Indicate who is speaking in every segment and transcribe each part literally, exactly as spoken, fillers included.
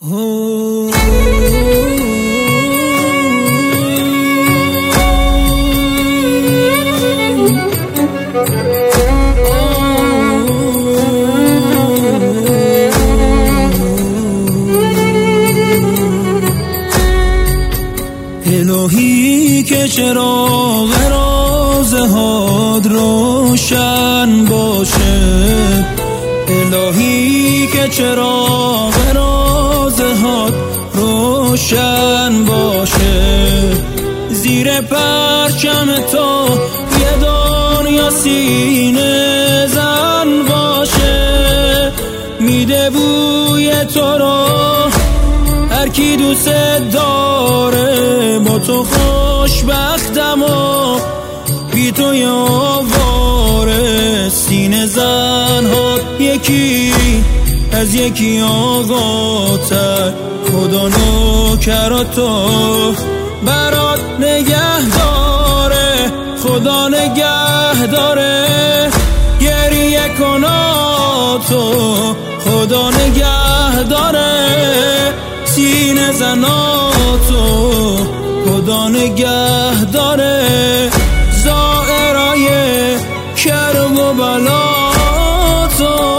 Speaker 1: الهی که چراغ رازهات روشن باشه، الهی که چراغ رازهات روشن باشه، زیر پرچم تو یه دنیا سینه زن باشه، میده بوی تو رو هر کی دوست داره، با تو خوشبختم و بی تو یاواره، سینه زن‌ها یکی از یکی آقاتر، خدا نوکر تو برات نگه داره، خدا نگه داره، گریه کناتو خدا نگه داره، سینه زناتو خدا نگه داره، زائرای کرب و بلاتو.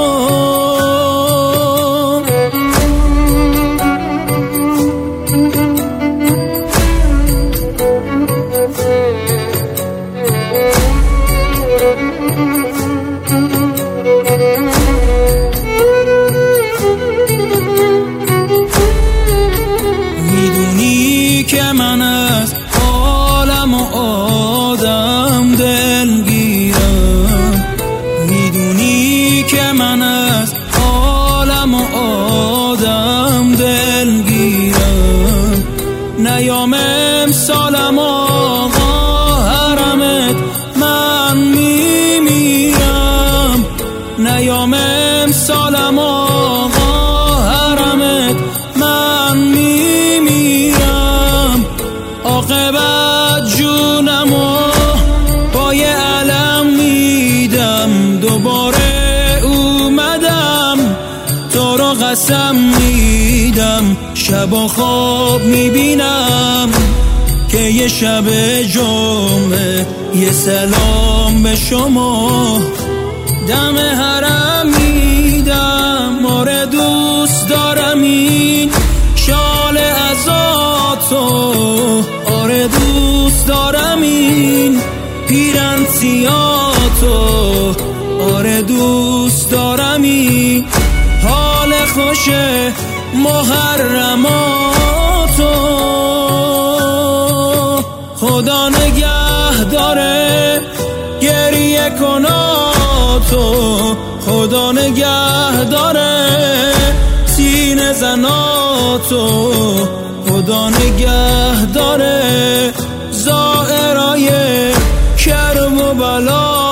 Speaker 1: که من از عالم و آدم دلگیرم، میدونی که من از عالم و آدم دلگیرم، نیام امسالم آقا حرمت من میمیرم، نیام امسالم آقا حرمت من میمیرم، عاقبت جونمو با یه علم میدم، دوباره اومدم تو رو قسم میدم، شب و خواب میبینم که یه شب جمعه، یه سلام به شما دم حرم میدم، آره دوست دارم این شال ازاتو، آره دوست دارم این پیرن سیاتو، آره دوست دارم این حال خوش محرماتو، خدا نگه داره گریه کناتو، خدا نگه داره سینه زناتو، خدا نگه داره زائرای کرب و بلا.